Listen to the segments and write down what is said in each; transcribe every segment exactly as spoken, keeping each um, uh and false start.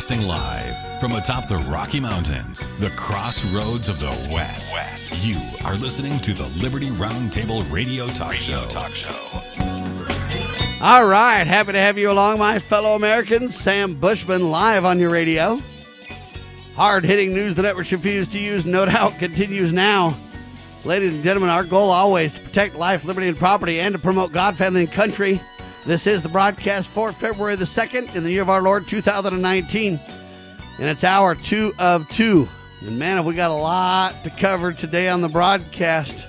Broadcasting live from atop the Rocky Mountains, the crossroads of the West. West. You are listening to the Liberty Roundtable Radio Talk Radio Show. Talk Show. All right, happy to have you along, my fellow Americans. Sam Bushman live on your radio. Hard-hitting news the networks refuse to use, no doubt, continues now. Ladies and gentlemen, our goal always to protect life, liberty, and property, and to promote God, family, and country. This is the broadcast for February the second in the year of our Lord, two thousand nineteen. And it's hour two of two. And man, have we got a lot to cover today on the broadcast.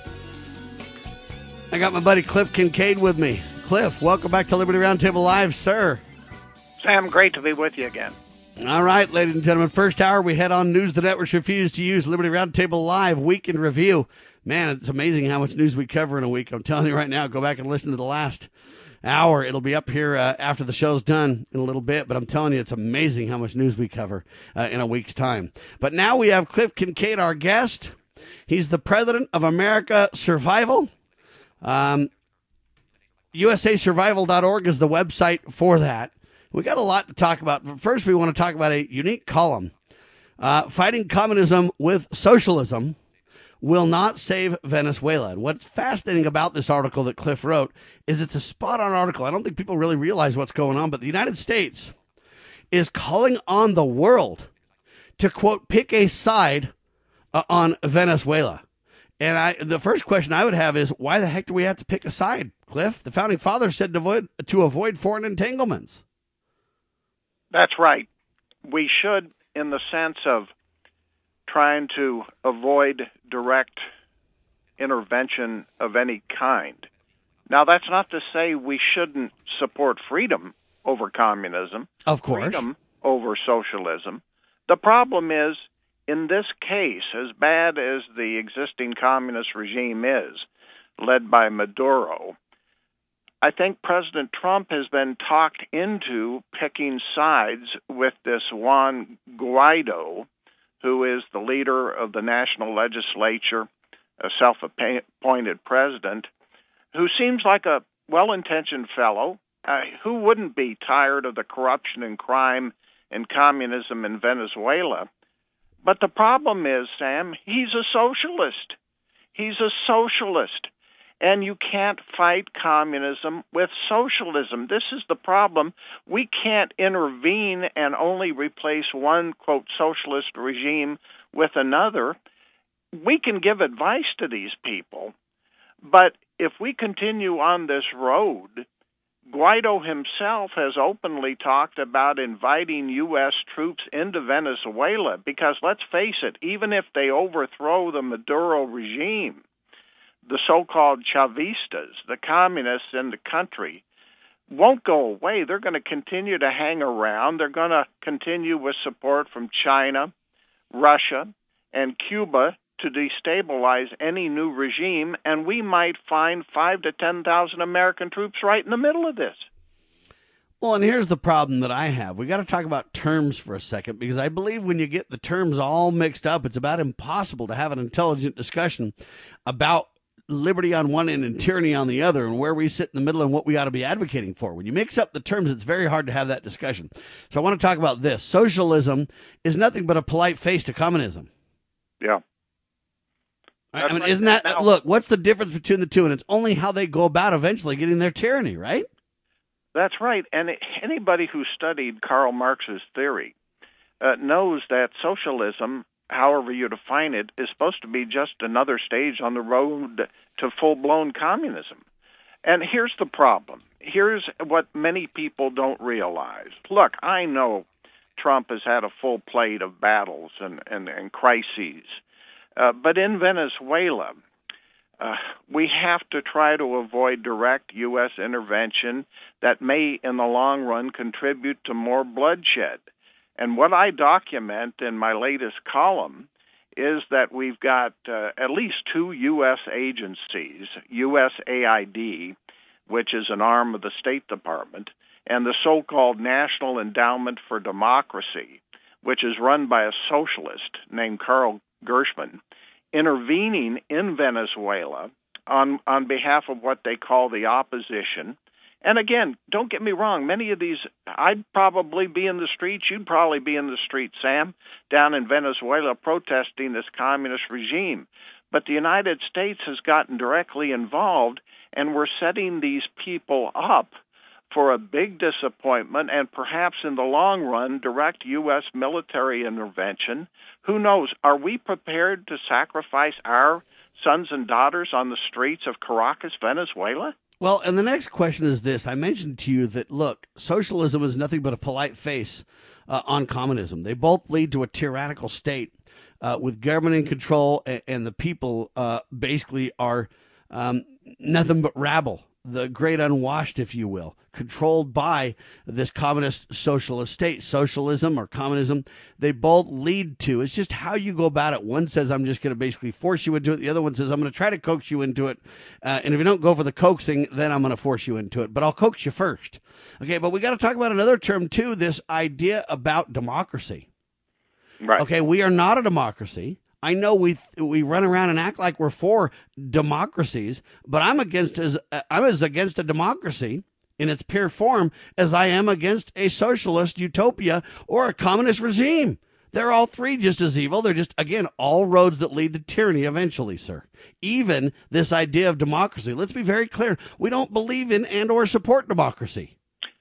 I got my buddy Cliff Kincaid with me. Cliff, welcome back to Liberty Roundtable Live, sir. Sam, great to be with you again. All right, ladies and gentlemen, first hour we head on News the Networks refuse to use, Liberty Roundtable Live Week in Review. Man, it's amazing how much news we cover in a week. I'm telling you right now, go back and listen to the last hour. It'll be up here uh, after the show's done in a little bit, but I'm telling you, it's amazing how much news we cover uh, in a week's time. But now we have Cliff Kincaid, our guest. He's the president of America Survival. Um, U S A survival dot org is the website for that. We got a lot to talk about. But first, we want to talk about a unique column. Uh, Fighting Communism with Socialism will not save Venezuela. And what's fascinating about this article that Cliff wrote is it's a spot-on article. I don't think people really realize what's going on, but the United States is calling on the world to, quote, pick a side uh, on Venezuela. And I, the first question I would have is, why the heck do we have to pick a side, Cliff? The Founding Fathers said to avoid, to avoid foreign entanglements. That's right. We should, in the sense of trying to avoid direct intervention of any kind. Now, that's not to say we shouldn't support freedom over communism. Of course. Freedom over socialism. The problem is, in this case, as bad as the existing communist regime is, led by Maduro, I think President Trump has been talked into picking sides with this Juan Guaido, who is the leader of the national legislature, a self-appointed president, who seems like a well-intentioned fellow. Uh, who wouldn't be tired of the corruption and crime and communism in Venezuela? But the problem is, Sam, he's a socialist. He's a socialist. And you can't fight communism with socialism. This is the problem. We can't intervene and only replace one, quote, socialist regime with another. We can give advice to these people, but if we continue on this road, Guaido himself has openly talked about inviting U S troops into Venezuela because, let's face it, even if they overthrow the Maduro regime, the so-called Chavistas, the communists in the country, won't go away. They're going to continue to hang around. They're going to continue with support from China, Russia, and Cuba to destabilize any new regime, and we might find five to ten thousand American troops right in the middle of this. Well, and here's the problem that I have. We got to talk about terms for a second, because I believe when you get the terms all mixed up, it's about impossible to have an intelligent discussion about liberty on one end and tyranny on the other, and where we sit in the middle and what we ought to be advocating for. When you mix up the terms, it's very hard to have that discussion. So I want to talk about this. Socialism is nothing but a polite face to communism. Yeah. I mean, isn't that, now, look, what's the difference between the two? And it's only how they go about eventually getting their tyranny, right? That's right. And anybody who studied Karl Marx's theory uh, knows that socialism, however you define it, is supposed to be just another stage on the road to full-blown communism. And here's the problem. Here's what many people don't realize. Look, I know Trump has had a full plate of battles and, and, and crises. Uh, but in Venezuela, uh, we have to try to avoid direct U S intervention that may, in the long run, contribute to more bloodshed. And what I document in my latest column is that we've got uh, at least two U S agencies, U S A I D, which is an arm of the State Department, and the so-called National Endowment for Democracy, which is run by a socialist named Carl Gershman, intervening in Venezuela on, on behalf of what they call the opposition And again, don't get me wrong, many of these, I'd probably be in the streets, you'd probably be in the streets, Sam, down in Venezuela protesting this communist regime. But the United States has gotten directly involved, and we're setting these people up for a big disappointment and perhaps in the long run, direct U S military intervention. Who knows? Are we prepared to sacrifice our sons and daughters on the streets of Caracas, Venezuela? Well, and the next question is this. I mentioned to you that, look, socialism is nothing but a polite face uh, on communism. They both lead to a tyrannical state uh, with government in control, and, and the people uh, basically are um, nothing but rabble, the great unwashed, if you will, controlled by this communist socialist state. Socialism or communism, they both lead to, it's just how you go about it. One says, I'm just going to basically force you into it. The other one says, I'm going to try to coax you into it. Uh, and if you don't go for the coaxing, then I'm going to force you into it. But I'll coax you first. Okay, but we got to talk about another term, too, this idea about democracy. Right. Okay, we are not a democracy. I know we we run around and act like we're for democracies, but I'm against as I'm as against a democracy in its pure form as I am against a socialist utopia or a communist regime. They're all three just as evil. They're just, again, all roads that lead to tyranny eventually, sir. Even this idea of democracy. Let's be very clear. We don't believe in and or support democracy.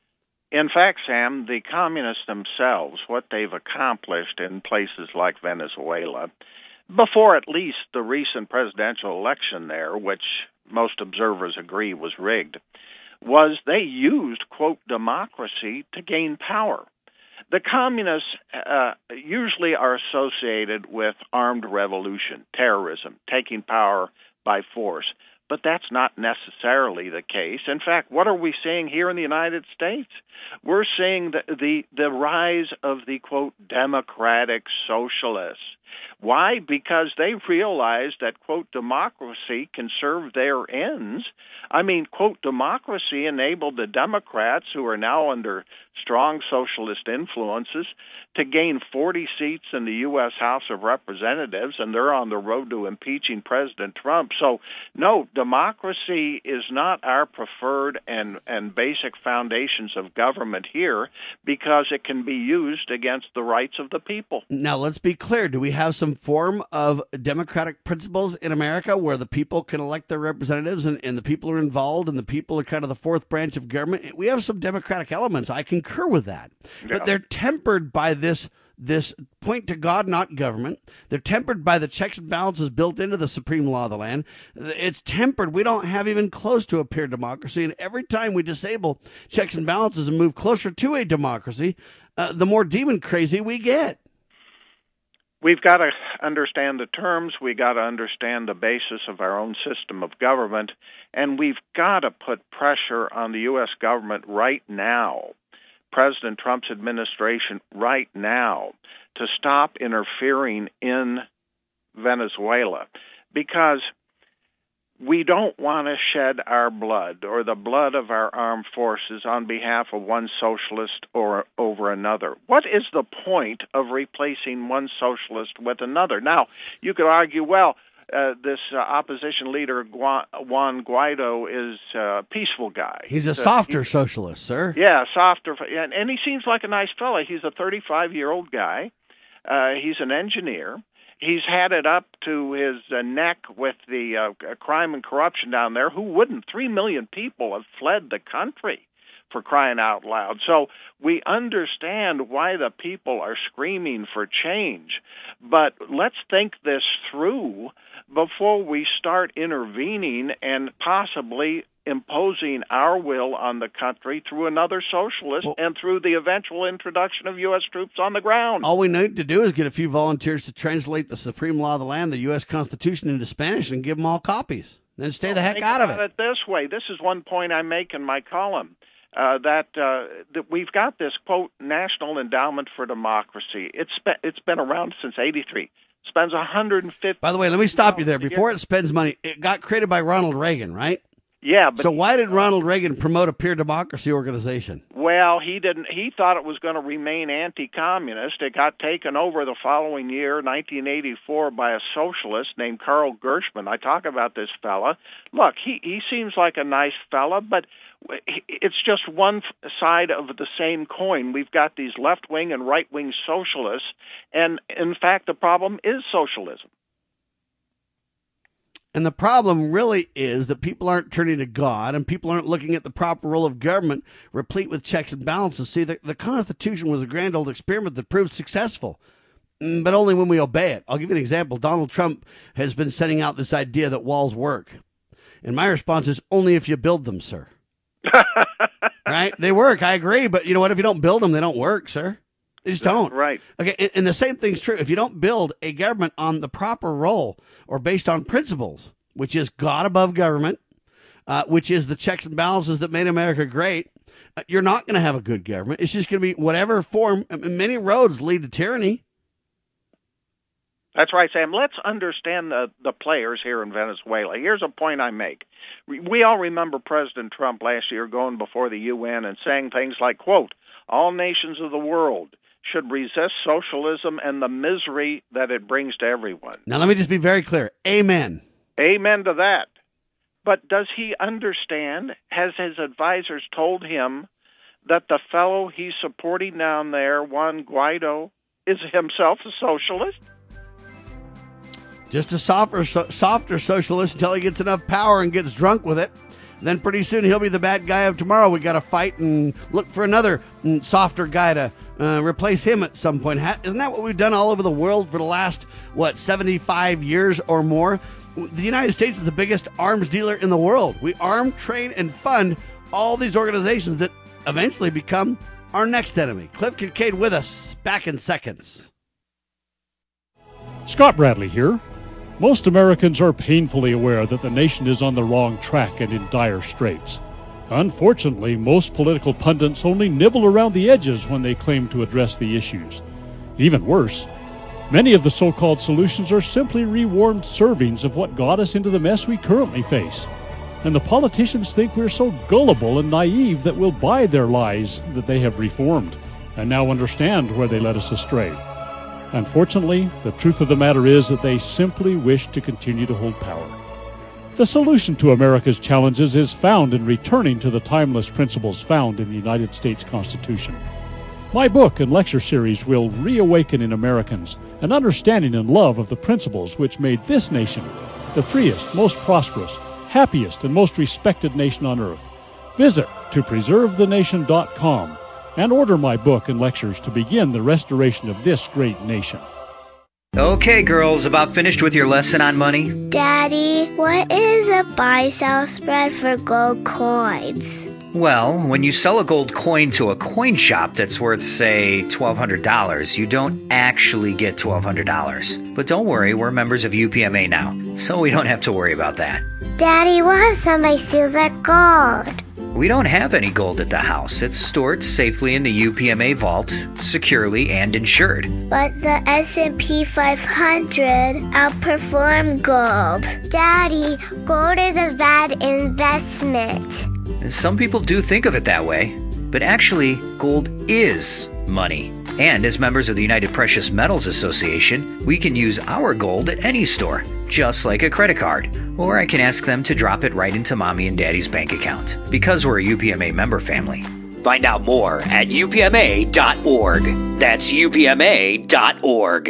In fact, Sam, the communists themselves, what they've accomplished in places like Venezuela, before at least the recent presidential election there, which most observers agree was rigged, was they used, quote, democracy to gain power. The communists uh, usually are associated with armed revolution, terrorism, taking power by force. But that's not necessarily the case. In fact, what are we seeing here in the United States? We're seeing the, the, the rise of the, quote, democratic socialists. Why? Because they realize that, quote, democracy can serve their ends. I mean, quote, democracy enabled the Democrats, who are now under strong socialist influences, to gain forty seats in the U S House of Representatives, and they're on the road to impeaching President Trump. So, no, democracy is not our preferred and, and basic foundations of government here because it can be used against the rights of the people. Now, let's be clear. Do we have some form of democratic principles in America where the people can elect their representatives and, and the people are involved and the people are kind of the fourth branch of government? We have some democratic elements. I concur with that. Yeah. But they're tempered by this this point to God, not government. They're tempered by the checks and balances built into the supreme law of the land. It's tempered. We don't have even close to a pure democracy. And every time we disable checks and balances and move closer to a democracy, uh, the more demon crazy we get. We've got to understand the terms. We've got to understand the basis of our own system of government. And we've got to put pressure on the U S government right now, President Trump's administration right now, to stop interfering in Venezuela, because we don't want to shed our blood or the blood of our armed forces on behalf of one socialist or over another. What is the point of replacing one socialist with another? Now, you could argue, well, Uh, this uh, opposition leader, Gua- Juan Guaido, is a peaceful guy. He's a uh, softer he's, socialist, sir. Yeah, softer. And, and he seems like a nice fella. He's a thirty-five-year-old guy. Uh, he's an engineer. He's had it up to his uh, neck with the uh, crime and corruption down there. Who wouldn't? Three million people have fled the country, for crying out loud. So we understand why the people are screaming for change. But let's think this through before we start intervening and possibly imposing our will on the country through another socialist well, and through the eventual introduction of U S troops on the ground. All we need to do is get a few volunteers to translate the supreme law of the land, the U S Constitution, into Spanish and give them all copies. Then stay well, the heck out of it. it. This way, this is one point I make in my column. Uh, that uh, that we've got this, quote, National Endowment for Democracy. It's spe- it's been around since eighty-three. Spends one hundred fifty. By the way, let me stop you there. Before it spends money, it got created by Ronald Reagan, right? Yeah. But so why did Ronald Reagan promote a peer democracy organization? Well, he didn't. He thought it was going to remain anti-communist. It got taken over the following year, nineteen eighty-four, by a socialist named Carl Gershman. I talk about this fella. Look, he, he seems like a nice fella, but It's just one side of the same coin. We've got these left-wing and right-wing socialists, and in fact, the problem is socialism. And the problem really is that people aren't turning to God, and people aren't looking at the proper role of government, replete with checks and balances. See, the, the Constitution was a grand old experiment that proved successful, but only when we obey it. I'll give you an example. Donald Trump has been sending out this idea that walls work. And my response is, only if you build them, sir. Right? They work, I agree. But you know what? If you don't build them, they don't work, sir. They just don't. Right. Okay, and, and the same thing's true. If you don't build a government on the proper role or based on principles, which is God above government, uh, which is the checks and balances that made America great, uh, you're not going to have a good government. It's just going to be whatever form. I mean, many roads lead to tyranny. That's right, Sam. Let's understand the, the players here in Venezuela. Here's a point I make. We all remember President Trump last year going before the U N and saying things like, quote, all nations of the world should resist socialism and the misery that it brings to everyone. Now, let me just be very clear. Amen. Amen to that. But does he understand? Has his advisors told him that the fellow he's supporting down there, Juan Guaido, is himself a socialist? Just a softer, so, softer socialist until he gets enough power and gets drunk with it. Then pretty soon he'll be the bad guy of tomorrow. We got to fight and look for another mm, softer guy to uh, replace him at some point. Ha- Isn't that what we've done all over the world for the last, what, seventy-five years or more? The United States is the biggest arms dealer in the world. We arm, train, and fund all these organizations that eventually become our next enemy. Cliff Kincaid with us, back in seconds. Scott Bradley here. Most Americans are painfully aware that the nation is on the wrong track and in dire straits. Unfortunately, most political pundits only nibble around the edges when they claim to address the issues. Even worse, many of the so-called solutions are simply rewarmed servings of what got us into the mess we currently face. And the politicians think we're so gullible and naive that we'll buy their lies that they have reformed, and now understand where they led us astray. Unfortunately, the truth of the matter is that they simply wish to continue to hold power. The solution to America's challenges is found in returning to the timeless principles found in the United States Constitution. My book and lecture series will reawaken in Americans an understanding and love of the principles which made this nation the freest, most prosperous, happiest, and most respected nation on earth. Visit to preserve the nation dot com and order my book and lectures to begin the restoration of this great nation. Okay, girls, about finished with your lesson on money? Daddy, what is a buy-sell spread for gold coins? Well, when you sell a gold coin to a coin shop that's worth, say, twelve hundred dollars, you don't actually get twelve hundred dollars. But don't worry, we're members of U P M A now, so we don't have to worry about that. Daddy, what if somebody steals our gold? We don't have any gold at the house. It's stored safely in the U P M A vault, securely and insured. But the S and P five hundred outperformed gold. Daddy, gold is a bad investment. Some people do think of it that way, but actually, gold is money. And as members of the United Precious Metals Association, we can use our gold at any store, just like a credit card. Or I can ask them to drop it right into Mommy and Daddy's bank account, because we're a U P M A member family. Find out more at U P M A dot org. That's U P M A dot org.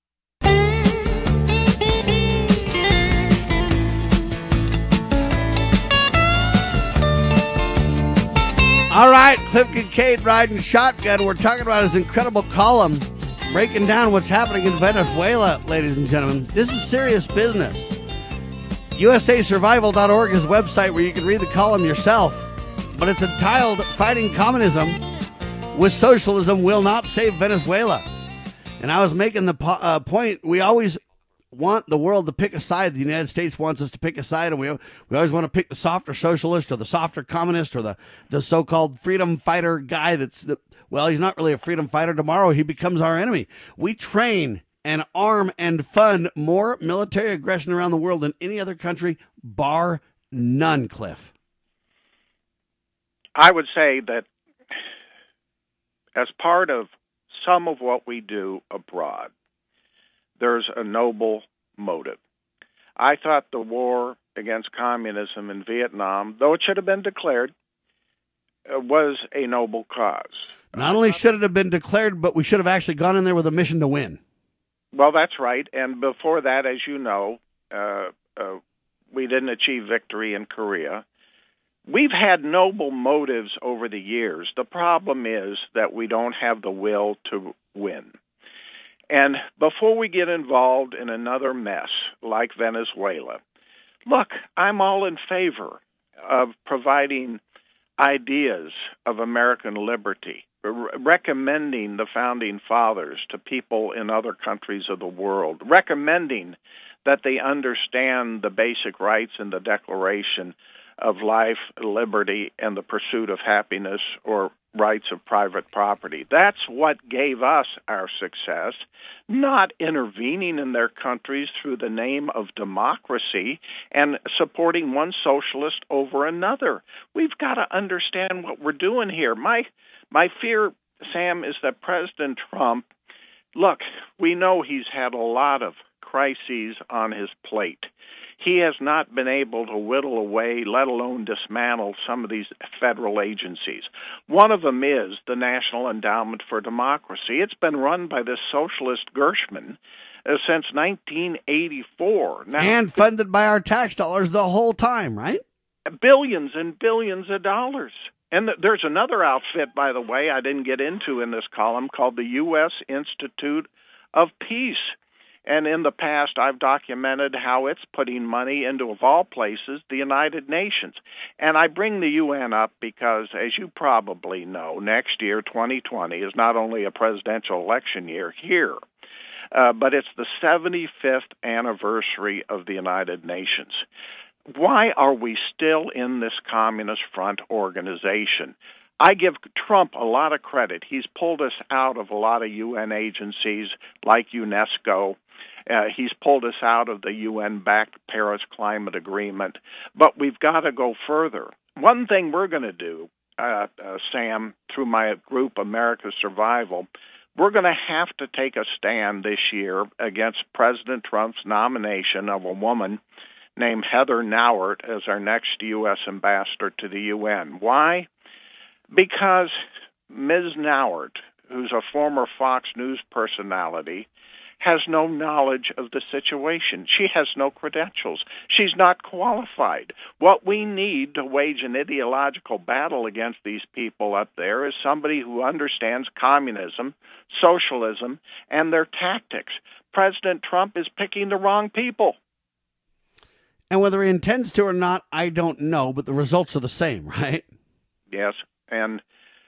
All right, Cliff Kincaid riding shotgun. We're talking about his incredible column, breaking down what's happening in Venezuela, ladies and gentlemen. This is serious business. U S A survival dot org is a website where you can read the column yourself, but it's entitled Fighting Communism with Socialism Will Not Save Venezuela. And I was making the po- uh, point, we always want the world to pick a side. The United States wants us to pick a side, and we we always want to pick the softer socialist or the softer communist or the, the so-called freedom fighter guy that's, the, well, he's not really a freedom fighter. Tomorrow he becomes our enemy. We train and arm and fund more military aggression around the world than any other country, bar none, Cliff. I would say that as part of some of what we do abroad, there's a noble motive. I thought the war against communism in Vietnam, though it should have been declared, uh, was a noble cause. Not only should it have been declared, but we should have actually gone in there with a mission to win. Well, that's right. And before that, as you know, uh, uh, we didn't achieve victory in Korea. We've had noble motives over the years. The problem is that we don't have the will to win. And before we get involved in another mess like Venezuela, look, I'm all in favor of providing ideas of American liberty, re- recommending the Founding Fathers to people in other countries of the world, recommending that they understand the basic rights in the Declaration of Life, Liberty, and the Pursuit of Happiness, or rights of private property. That's what gave us our success, not intervening in their countries through the name of democracy and supporting one socialist over another. We've got to understand what we're doing here. My my fear, Sam, is that President Trump, look, we know he's had a lot of crises on his plate. He has not been able to whittle away, let alone dismantle, some of these federal agencies. One of them is the National Endowment for Democracy. It's been run by this socialist Gershman uh, since nineteen eighty-four. Now, and funded by our tax dollars the whole time, right? Billions and billions of dollars. And th- there's another outfit, by the way, I didn't get into in this column, called the U S Institute of Peace. And in the past, I've documented how it's putting money into, of all places, the United Nations. And I bring the U N up because, as you probably know, next year, twenty twenty, is not only a presidential election year here, uh, but it's the seventy-fifth anniversary of the United Nations. Why are we still in this Communist Front organization? I give Trump a lot of credit. He's pulled us out of a lot of U N agencies like UNESCO. Uh, he's pulled us out of the U N-backed Paris Climate Agreement. But we've got to go further. One thing we're going to do, uh, uh, Sam, through my group, America's Survival, we're going to have to take a stand this year against President Trump's nomination of a woman named Heather Nauert as our next U S ambassador to the U N. Why? Because Miz Nauert, who's a former Fox News personality, has no knowledge of the situation. She has no credentials. She's not qualified. What we need to wage an ideological battle against these people up there is somebody who understands communism, socialism, and their tactics. President Trump is picking the wrong people. And whether he intends to or not, I don't know, but the results are the same, right? Yes, and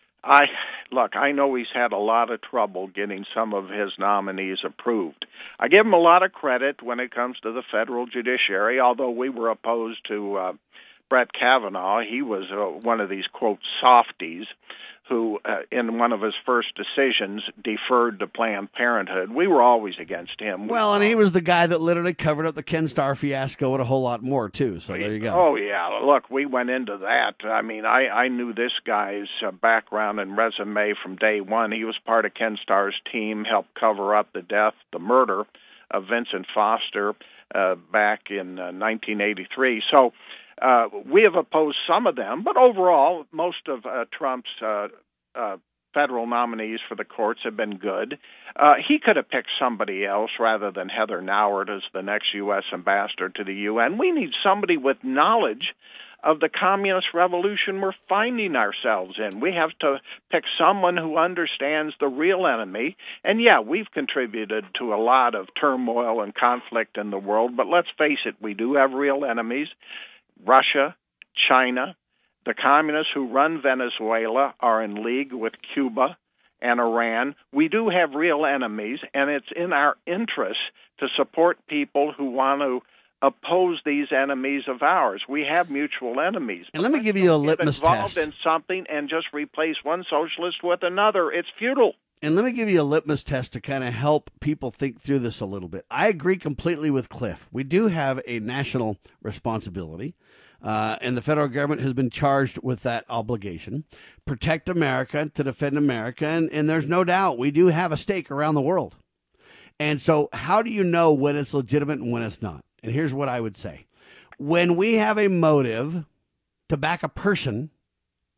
I look, I know he's had a lot of trouble getting some of his nominees approved. I give him a lot of credit when it comes to the federal judiciary, although we were opposed to uh, Brett Kavanaugh. He was uh, one of these, quote, softies who, uh, in one of his first decisions, deferred to Planned Parenthood. We were always against him. Well, and he was the guy that literally covered up the Ken Starr fiasco and a whole lot more, too. So there you go. Oh, yeah. Look, we went into that. I mean, I, I knew this guy's uh, background and resume from day one. He was part of Ken Starr's team, helped cover up the death, the murder of Vincent Foster uh, back in uh, nineteen eighty-three. So Uh, we have opposed some of them, but overall, most of uh, Trump's uh, uh, federal nominees for the courts have been good. Uh, he could have picked somebody else rather than Heather Nauert as the next U S ambassador to the U N. We need somebody with knowledge of the communist revolution we're finding ourselves in. We have to pick someone who understands the real enemy. And, yeah, we've contributed to a lot of turmoil and conflict in the world, but let's face it, we do have real enemies. Russia, China, the communists who run Venezuela are in league with Cuba and Iran. We do have real enemies, and it's in our interest to support people who want to oppose these enemies of ours. We have mutual enemies. And let me give you a litmus get involved test. in something and just replace one socialist with another. It's futile. And let me give you a litmus test to kind of help people think through this a little bit. I agree completely with Cliff. We do have a national responsibility, uh, and the federal government has been charged with that obligation. Protect America, to defend America, and, and there's no doubt we do have a stake around the world. And so how do you know when it's legitimate and when it's not? And here's what I would say. When we have a motive to back a person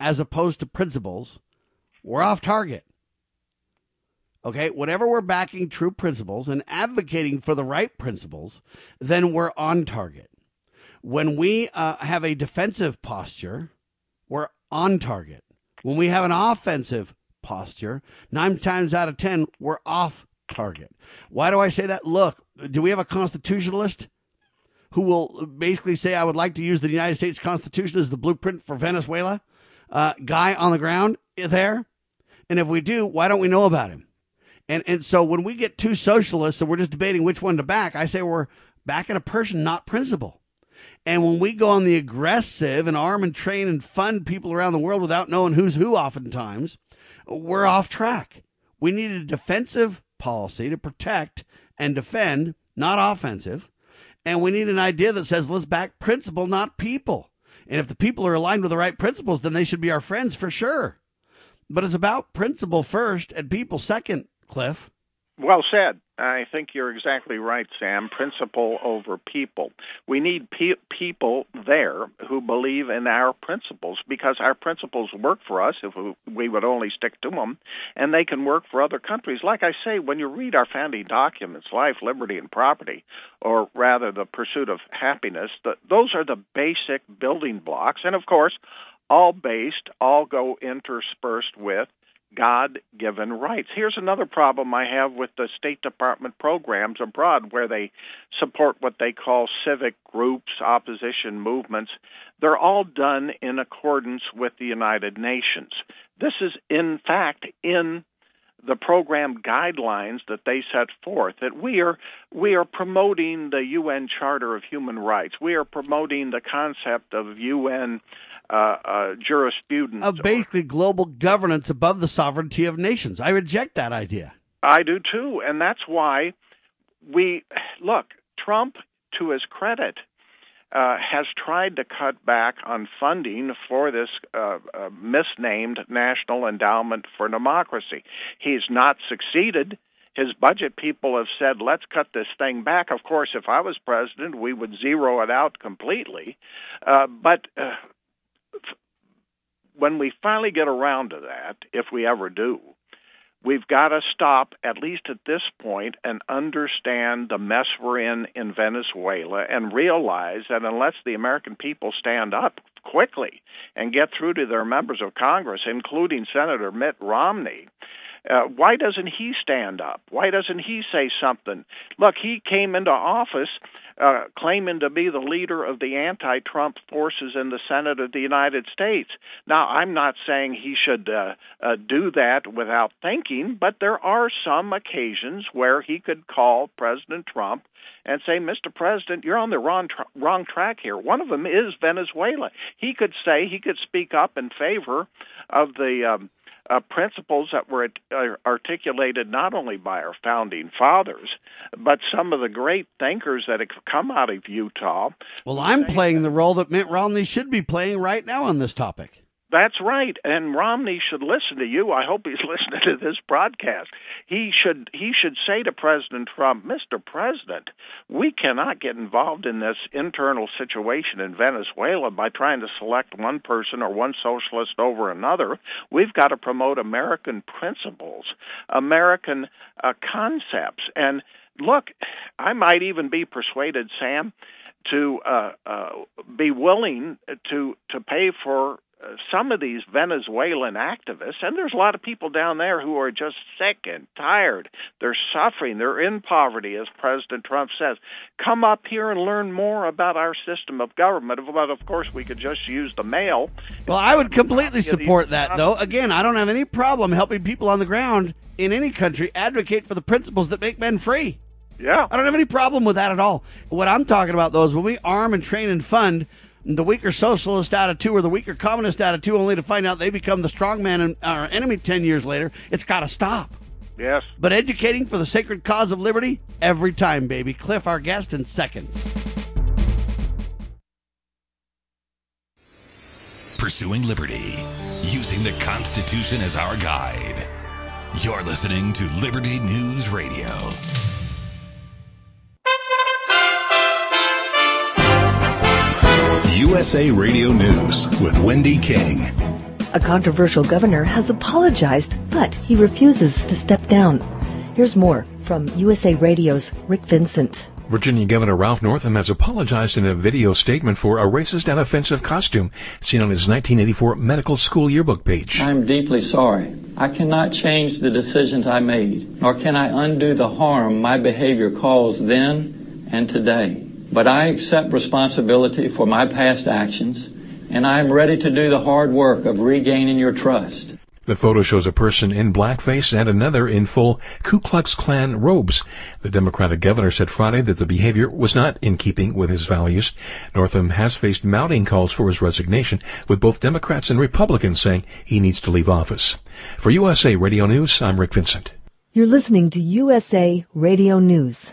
as opposed to principles, we're off target. Okay, whenever we're backing true principles and advocating for the right principles, then we're on target. When we uh, have a defensive posture, we're on target. When we have an offensive posture, nine times out of ten, we're off target. Why do I say that? Look, do we have a constitutionalist who will basically say, I would like to use the United States Constitution as the blueprint for Venezuela? Uh, guy on the ground there? And if we do, why don't we know about him? And and so when we get two socialists and we're just debating which one to back, I say we're backing a person, not principle. And when we go on the aggressive and arm and train and fund people around the world without knowing who's who oftentimes, we're off track. We need a defensive policy to protect and defend, not offensive. And we need an idea that says, let's back principle, not people. And if the people are aligned with the right principles, then they should be our friends for sure. But it's about principle first and people second, Cliff. Well said. I think you're exactly right, Sam. Principle over people. We need pe- people there who believe in our principles, because our principles work for us if we, we would only stick to them, and they can work for other countries. Like I say, when you read our founding documents, life, liberty, and property, or rather the pursuit of happiness, the, those are the basic building blocks, and of course, all based, all go interspersed with God-given rights. Here's another problem I have with the State Department programs abroad, where they support what they call civic groups, opposition movements. They're all done in accordance with the United Nations. This is, in fact, in the program guidelines that they set forth, that we are we are promoting the U N Charter of Human Rights. We are promoting the concept of U N Uh, uh, jurisprudence. Of basically or, global governance above the sovereignty of nations. I reject that idea. I do too, and that's why we, look, Trump, to his credit, uh, has tried to cut back on funding for this uh, uh, misnamed National Endowment for Democracy. He's not succeeded. His budget people have said, let's cut this thing back. Of course, if I was president, we would zero it out completely. Uh, but... Uh, When we finally get around to that, if we ever do, we've got to stop, at least at this point, and understand the mess we're in in Venezuela and realize that unless the American people stand up quickly and get through to their members of Congress, including Senator Mitt Romney, Uh, why doesn't he stand up? Why doesn't he say something? Look, he came into office uh, claiming to be the leader of the anti-Trump forces in the Senate of the United States. Now, I'm not saying he should uh, uh, do that without thinking, but there are some occasions where he could call President Trump and say, Mister President, you're on the wrong, tra- wrong track here. One of them is Venezuela. He could say, he could speak up in favor of the um, Uh, principles that were uh, articulated not only by our founding fathers, but some of the great thinkers that have come out of Utah. Well, I'm playing the role that Mitt Romney should be playing right now on this topic. That's right, and Romney should listen to you. I hope he's listening to this broadcast. He should he should say to President Trump, Mister President, we cannot get involved in this internal situation in Venezuela by trying to select one person or one socialist over another. We've got to promote American principles, American uh, concepts. And look, I might even be persuaded, Sam, to uh, uh, be willing to to pay for some of these Venezuelan activists, and there's a lot of people down there who are just sick and tired. They're suffering. They're in poverty, as President Trump says. Come up here and learn more about our system of government. But, of course, we could just use the mail. Well, I would completely support that, though. Again, I don't have any problem helping people on the ground in any country advocate for the principles that make men free. Yeah. I don't have any problem with that at all. What I'm talking about, though, is when we arm and train and fund the weaker socialist out of two or the weaker communist out of two, only to find out they become the strong man and our enemy ten years later, it's got to stop. Yes. But educating for the sacred cause of liberty, every time, baby. Cliff, our guest, in seconds. Pursuing liberty, using the Constitution as our guide. You're listening to Liberty News Radio. U S A Radio News with Wendy King. A controversial governor has apologized, but he refuses to step down. Here's more from U S A Radio's Rick Vincent. Virginia Governor Ralph Northam has apologized in a video statement for a racist and offensive costume seen on his nineteen eighty-four medical school yearbook page. I'm deeply sorry. I cannot change the decisions I made, nor can I undo the harm my behavior caused then and today. But I accept responsibility for my past actions, and I am ready to do the hard work of regaining your trust. The photo shows a person in blackface and another in full Ku Klux Klan robes. The Democratic governor said Friday that the behavior was not in keeping with his values. Northam has faced mounting calls for his resignation, with both Democrats and Republicans saying he needs to leave office. For U S A Radio News, I'm Rick Vincent. You're listening to U S A Radio News.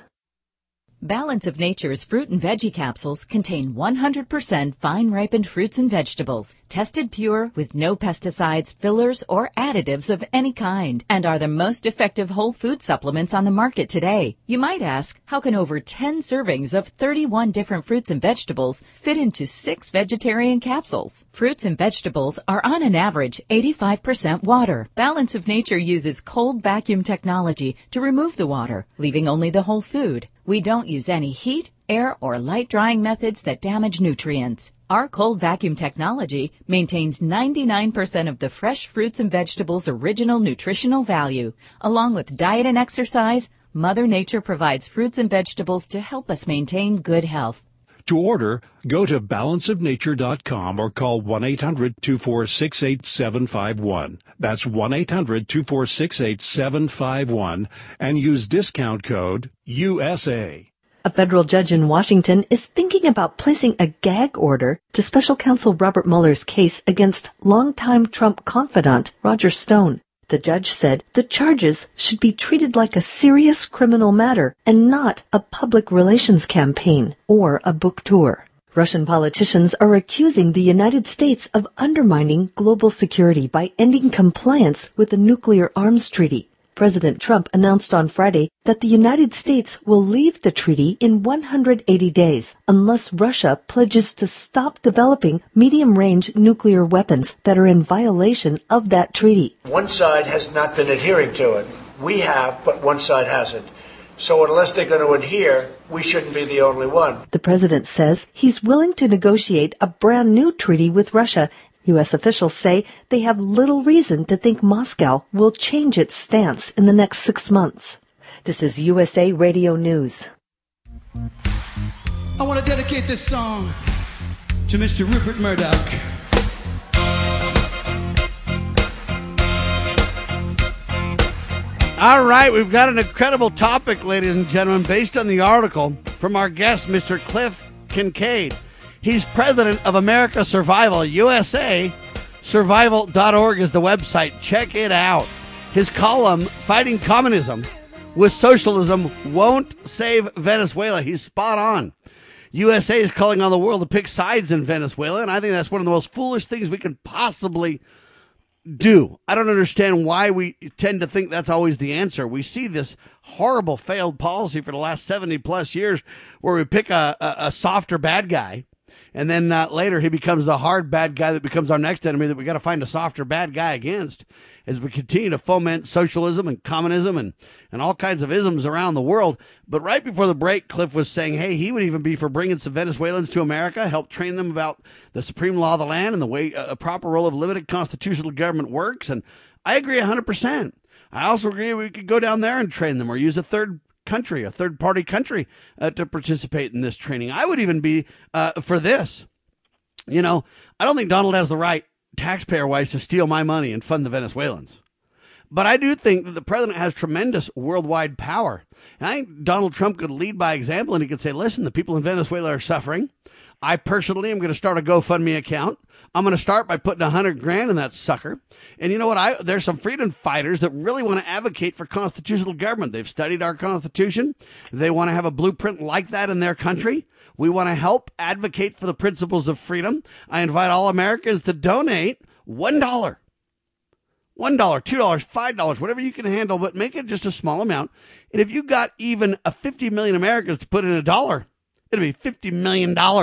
Balance of Nature's fruit and veggie capsules contain one hundred percent fine-ripened fruits and vegetables, tested pure with no pesticides, fillers, or additives of any kind, and are the most effective whole food supplements on the market today. You might ask, how can over ten servings of thirty-one different fruits and vegetables fit into six vegetarian capsules? Fruits and vegetables are on an average eighty-five percent water. Balance of Nature uses cold vacuum technology to remove the water, leaving only the whole food. We don't use any heat, air, or light drying methods that damage nutrients. Our cold vacuum technology maintains ninety-nine percent of the fresh fruits and vegetables' original nutritional value. Along with diet and exercise, Mother Nature provides fruits and vegetables to help us maintain good health. To order, go to balance of nature dot com or call one eight hundred two four six eight seven five one. That's one eight hundred two four six eight seven five one and use discount code U S A. A federal judge in Washington is thinking about placing a gag order to special counsel Robert Mueller's case against longtime Trump confidant Roger Stone. The judge said the charges should be treated like a serious criminal matter and not a public relations campaign or a book tour. Russian politicians are accusing the United States of undermining global security by ending compliance with the nuclear arms treaty. President Trump announced on Friday that the United States will leave the treaty in one hundred eighty days unless Russia pledges to stop developing medium-range nuclear weapons that are in violation of that treaty. One side has not been adhering to it. We have, but one side hasn't. So unless they're going to adhere, we shouldn't be the only one. The president says he's willing to negotiate a brand new treaty with Russia. U S officials say they have little reason to think Moscow will change its stance in the next six months. This is U S A Radio News. I want to dedicate this song to Mister Rupert Murdoch. All right, we've got an incredible topic, ladies and gentlemen, based on the article from our guest, Mister Cliff Kincaid. He's president of America Survival, U S A. Survival dot org is the website. Check it out. His column, Fighting Communism with Socialism Won't Save Venezuela. He's spot on. U S A is calling on the world to pick sides in Venezuela, and I think that's one of the most foolish things we can possibly do. I don't understand why we tend to think that's always the answer. We see this horrible failed policy for the last seventy plus years where we pick a, a, a softer bad guy. And then uh, later he becomes the hard bad guy that becomes our next enemy that we got to find a softer bad guy against as we continue to foment socialism and communism and, and all kinds of isms around the world. But right before the break, Cliff was saying, hey, he would even be for bringing some Venezuelans to America, help train them about the supreme law of the land and the way a proper role of limited constitutional government works. And I agree one hundred percent. I also agree we could go down there and train them or use a third country, a third-party country uh, to participate in this training. I would even be uh, for this. You know, I don't think Donald has the right, taxpayer-wise, to steal my money and fund the Venezuelans. But I do think that the president has tremendous worldwide power. And I think Donald Trump could lead by example, and he could say, listen, the people in Venezuela are suffering. I personally am going to start a GoFundMe account. I'm going to start by putting a hundred grand in that sucker. And you know what? I there's some freedom fighters that really want to advocate for constitutional government. They've studied our Constitution. They want to have a blueprint like that in their country. We want to help advocate for the principles of freedom. I invite all Americans to donate one dollar. One dollar, two dollars, five dollars, whatever you can handle, but make it just a small amount. And if you got even a fifty million Americans to put in a dollar, it'll be fifty million dollars.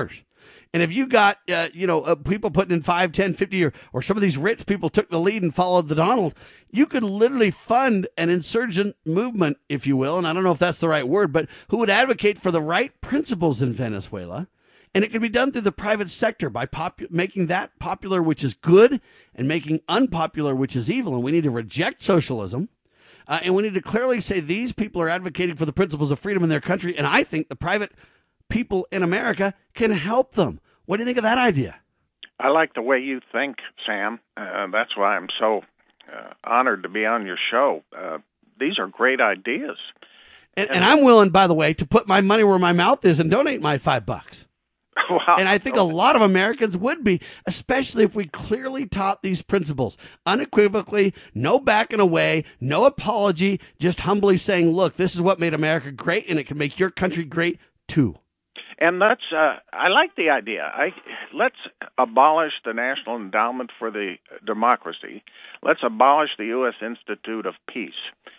And if you got, uh, you know, uh, people putting in five, ten, fifty, or, or some of these rich people took the lead and followed the Donald, you could literally fund an insurgent movement, if you will, and I don't know if that's the right word, but who would advocate for the right principles in Venezuela. And it can be done through the private sector by pop- making that popular, which is good, and making unpopular, which is evil. And we need to reject socialism. Uh, and we need to clearly say these people are advocating for the principles of freedom in their country. And I think the private people in America can help them. What do you think of that idea? I like the way you think, Sam. Uh, that's why I'm so uh, honored to be on your show. Uh, these are great ideas. And, and I'm willing, by the way, to put my money where my mouth is and donate my five bucks. Wow. And I think a lot of Americans would be, especially if we clearly taught these principles unequivocally, no backing away, no apology, just humbly saying, look, this is what made America great, and it can make your country great too. And let's, uh, I like the idea. I, let's abolish the National Endowment for the Democracy. Let's abolish the U S Institute of Peace.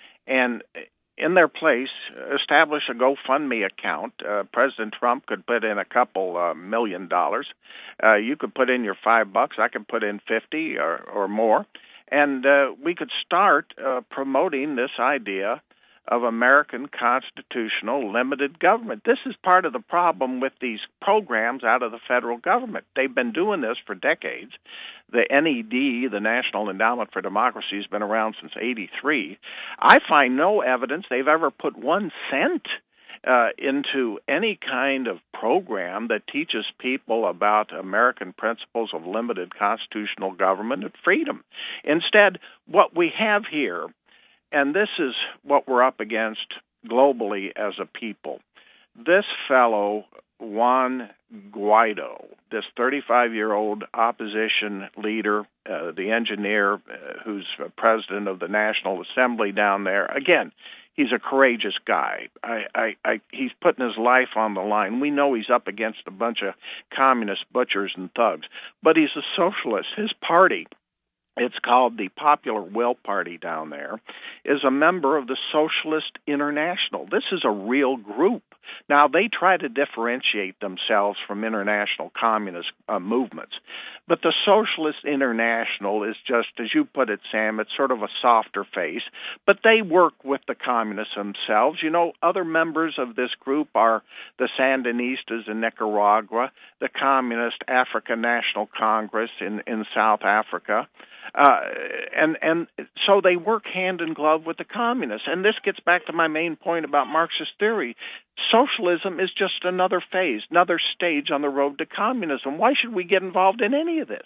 And in their place, establish a GoFundMe account. Uh, President Trump could put in a couple uh, million dollars. Uh, you could put in your five bucks. I could put in fifty or, or more. And uh, we could start uh, promoting this idea of American constitutional limited government. This is part of the problem with these programs out of the federal government. They've been doing this for decades. The N E D, the National Endowment for Democracy, has been around since eighty-three. I find no evidence they've ever put one cent uh, into any kind of program that teaches people about American principles of limited constitutional government and freedom. Instead, what we have here, and this is what we're up against globally as a people, this fellow, Juan Guaido, this thirty-five-year-old opposition leader, uh, the engineer uh, who's president of the National Assembly down there, again, he's a courageous guy. I, I, I, he's putting his life on the line. We know he's up against a bunch of communist butchers and thugs, but he's a socialist. His party, it's called the Popular Will Party down there, is a member of the Socialist International. This is a real group. Now, they try to differentiate themselves from international communist uh, movements, but the Socialist International is just, as you put it, Sam, it's sort of a softer face, but they work with the communists themselves. You know, other members of this group are the Sandinistas in Nicaragua, the Communist African National Congress in, in South Africa, Uh, and and so they work hand in glove with the communists. And this gets back to my main point about Marxist theory. Socialism is just another phase, another stage on the road to communism. Why should we get involved in any of this?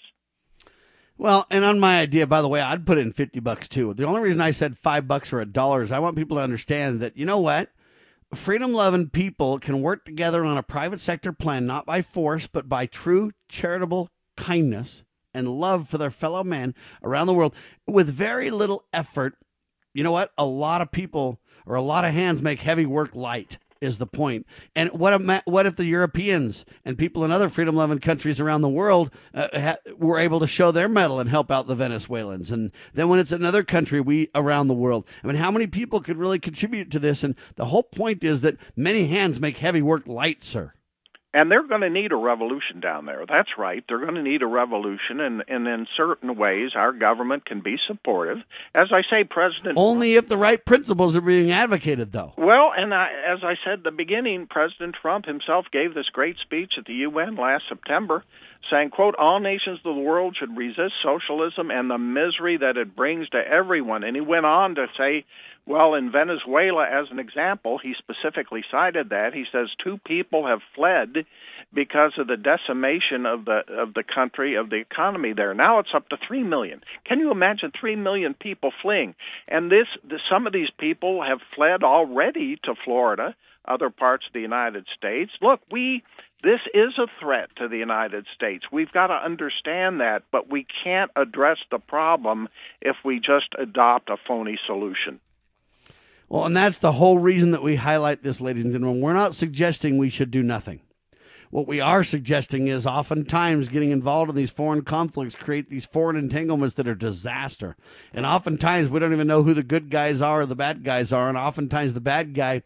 Well, and on my idea, by the way, I'd put in fifty bucks too. The only reason I said five bucks or a dollar is I want people to understand that, you know what? Freedom-loving people can work together on a private sector plan, not by force, but by true charitable kindness and love for their fellow man around the world with very little effort. You know what? A lot of people or a lot of hands make heavy work light is the point. And what if, what if the Europeans and people in other freedom-loving countries around the world uh, ha- were able to show their mettle and help out the Venezuelans? And then when it's another country, we around the world. I mean, how many people could really contribute to this? And the whole point is that many hands make heavy work light, sir. And they're going to need a revolution down there. That's right. They're going to need a revolution, and, and in certain ways, our government can be supportive. As I say, President... Only if the right principles are being advocated, though. Well, and I, as I said at the beginning, President Trump himself gave this great speech at the U N last September, saying, quote, all nations of the world should resist socialism and the misery that it brings to everyone. And he went on to say, well, in Venezuela, as an example, he specifically cited that. He says two people have fled because of the decimation of the of the country, of the economy there. Now it's up to three million. Can you imagine three million people fleeing? And this, this some of these people have fled already to Florida, other parts of the United States. Look, we... This is a threat to the United States. We've got to understand that, but we can't address the problem if we just adopt a phony solution. Well, and that's the whole reason that we highlight this, ladies and gentlemen. We're not suggesting we should do nothing. What we are suggesting is oftentimes getting involved in these foreign conflicts create these foreign entanglements that are disaster. And oftentimes we don't even know who the good guys are or the bad guys are. And oftentimes the bad guy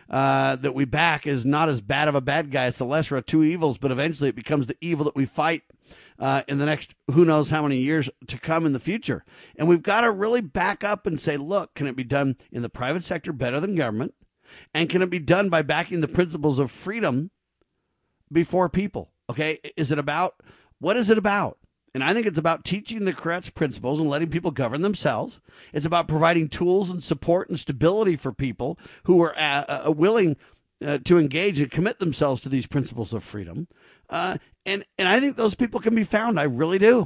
uh, that we back is not as bad of a bad guy. It's the lesser of two evils, but eventually it becomes the evil that we fight uh, in the next who knows how many years to come in the future. And we've got to really back up and say, look, can it be done in the private sector better than government? And can it be done by backing the principles of freedom before people? Okay, is it about, what is it about? And I think it's about teaching the correct principles and letting people govern themselves. It's about providing tools and support and stability for people who are uh, uh, willing uh, to engage and commit themselves to these principles of freedom. Uh, and, and I think those people can be found. I really do.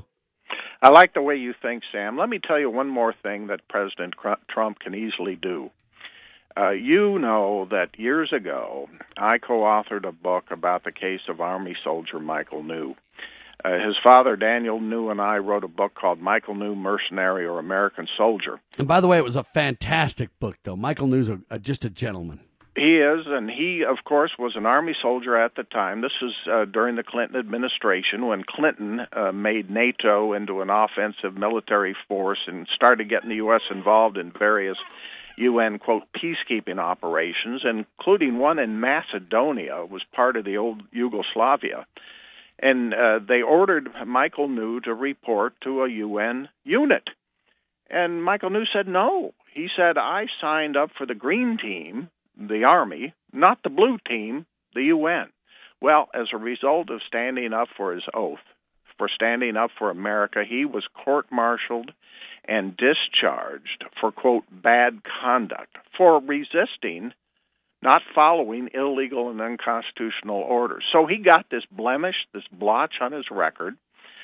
I like the way you think, Sam. Let me tell you one more thing that President Trump can easily do. Uh, you know that years ago, I co-authored a book about the case of Army soldier Michael New. Uh, his father, Daniel New, and I wrote a book called Michael New, Mercenary or American Soldier. And by the way, it was a fantastic book, though. Michael New's a, a, just a gentleman. He is, and he, of course, was an Army soldier at the time. This was uh, during the Clinton administration when Clinton uh, made NATO into an offensive military force and started getting the U S involved in various U N, quote, peacekeeping operations, including one in Macedonia. It was part of the old Yugoslavia. And uh, they ordered Michael New to report to a U N unit. And Michael New said no. He said, I signed up for the green team, the Army, not the blue team, the U N. Well, as a result of standing up for his oath, for standing up for America, he was court-martialed and discharged for, quote, bad conduct, for resisting not following illegal and unconstitutional orders. So he got this blemish, this blotch on his record,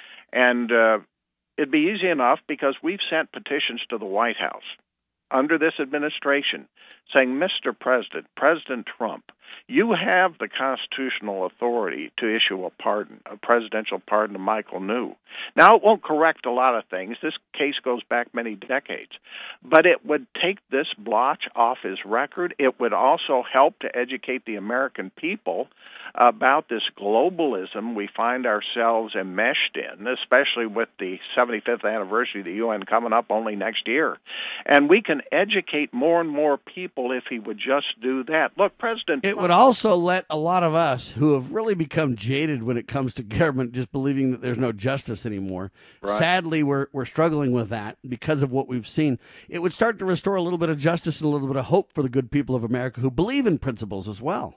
and uh, it'd be easy enough because we've sent petitions to the White House under this administration saying, Mister President, President Trump, you have the constitutional authority to issue a pardon, a presidential pardon to Michael New. Now, it won't correct a lot of things. This case goes back many decades. But it would take this blotch off his record. It would also help to educate the American people about this globalism we find ourselves enmeshed in, especially with the seventy-fifth anniversary of the U N coming up only next year. And we can educate more and more people if he would just do that. Look, President It would also let a lot of us who have really become jaded when it comes to government just believing that there's no justice anymore. Right. Sadly, we're we're struggling with that because of what we've seen. It would start to restore a little bit of justice and a little bit of hope for the good people of America who believe in principles as well.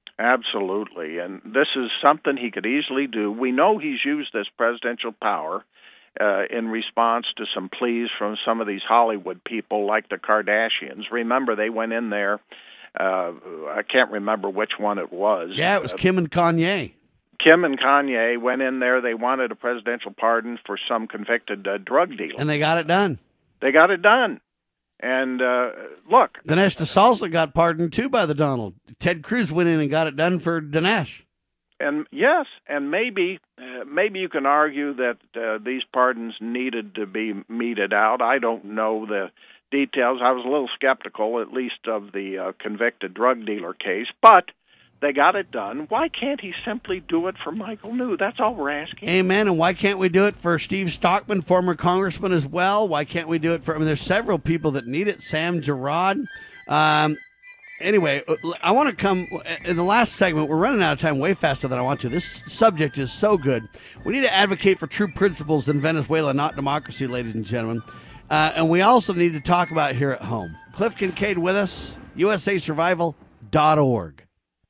Absolutely. And this is something he could easily do. We know he's used this presidential power uh, in response to some pleas from some of these Hollywood people like the Kardashians. Remember, they went in there. Uh, I can't remember which one it was. Yeah, it was uh, Kim and Kanye. Kim and Kanye went in there. They wanted a presidential pardon for some convicted uh, drug dealer. And they got it done. They got it done. And uh, look. Dinesh D'Souza got pardoned, too, by the Donald. Ted Cruz went in and got it done for Dinesh. And yes, and maybe uh, maybe you can argue that uh, these pardons needed to be meted out. I don't know the details. I was a little skeptical, at least, of the uh, convicted drug dealer case. But they got it done. Why can't he simply do it for Michael New? That's all we're asking. Amen. And why can't we do it for Steve Stockman, former congressman as well? Why can't we do it for, I mean, there's several people that need it. Sam Gerard. Um, anyway, I want to come, in the last segment, we're running out of time way faster than I want to. This subject is so good. We need to advocate for true principles in Venezuela, not democracy, ladies and gentlemen. Uh, and we also need to talk about it here at home. Cliff Kincaid with us, U S A Survival dot org.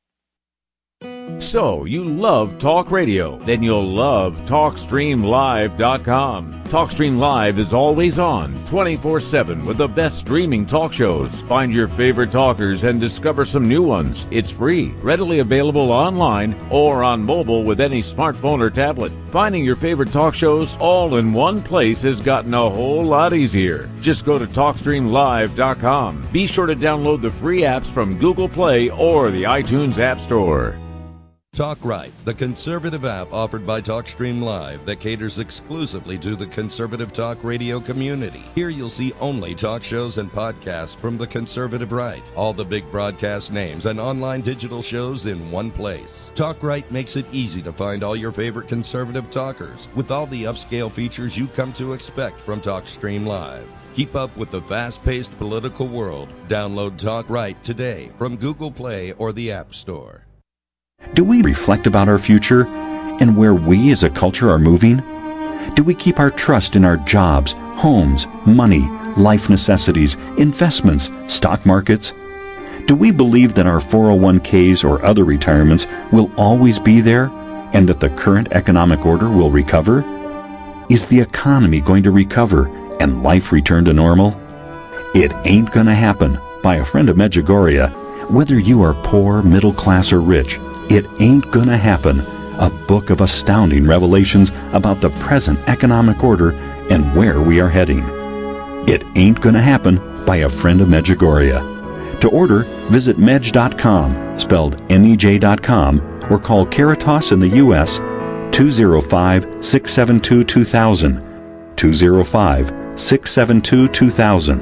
So, you love talk radio? Then you'll love talk stream live dot com. TalkStream Live is always on, twenty-four seven, with the best streaming talk shows. Find your favorite talkers and discover some new ones. It's free, readily available online or on mobile with any smartphone or tablet. Finding your favorite talk shows all in one place has gotten a whole lot easier. Just go to talk stream live dot com. Be sure to download the free apps from Google Play or the iTunes App Store. Talk Right, the conservative app offered by TalkStream Live that caters exclusively to the conservative talk radio community. Here you'll see only talk shows and podcasts from the conservative right. All the big broadcast names and online digital shows in one place. Talk Right makes it easy to find all your favorite conservative talkers with all the upscale features you come to expect from TalkStream Live. Keep up with the fast-paced political world. Download Talk Right today from Google Play or the App Store. Do we reflect about our future and where we as a culture are moving? Do we keep our trust in our jobs, homes, money, life necessities, investments, stock markets? Do we believe that our four oh one k's or other retirements will always be there and that the current economic order will recover? Is the economy going to recover and life return to normal? It ain't gonna happen. By a friend of Medjugorje. Whether you are poor, middle class, or rich, it ain't gonna happen. A book of astounding revelations about the present economic order and where we are heading. It Ain't Gonna Happen by a Friend of Medjugorje. To order, visit medj dot com, spelled M E J dot com, or call Caritas in the U S two oh five, six seven two, two thousand, two oh five, six seven two, two thousand.